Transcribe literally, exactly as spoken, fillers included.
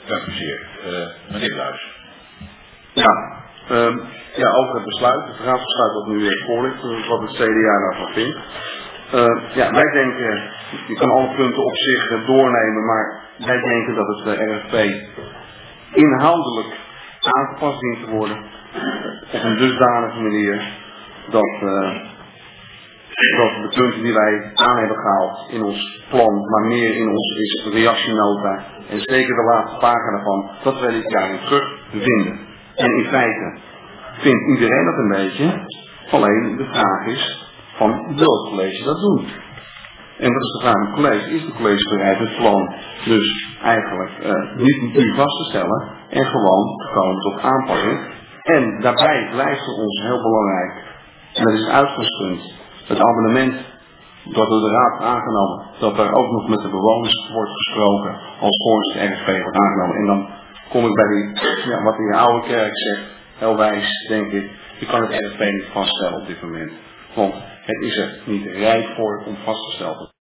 Dank u zeer. Uh, meneer Bluis. Ja, uh, ja, over het besluit, het raadsbesluit dat nu weer voor ligt, wat het C D A daarvan vindt. Uh, ja, wij denken, je kan alle punten op zich uh, doornemen, maar wij denken dat het uh, R F P inhoudelijk aangepast dient te worden. Uh, op een dusdanige manier dat, uh, dat de punten die wij aan hebben gehaald in ons plan, maar meer in onze reactienota en zeker de laatste pagina van, dat wij dit jaar in terug vinden. En in feite vindt iedereen dat een beetje, alleen de vraag is van welk college dat doen. En dat is de vraag van het college. Is het college bereid het plan dus eigenlijk uh, niet nu vast te stellen en gewoon te komen tot aanpassing. En daarbij blijft voor ons heel belangrijk, en dat is het uitgangspunt, het abonnement dat door de raad is aangenomen, dat er ook nog met de bewoners wordt gesproken als volgens het R F P wordt aangenomen. En dan kom ik bij die, ja, wat in de oude kerk zegt, heel wijs denk ik, je kan het R F P niet vaststellen op dit moment. Want het is er niet rijp voor om vast te stellen.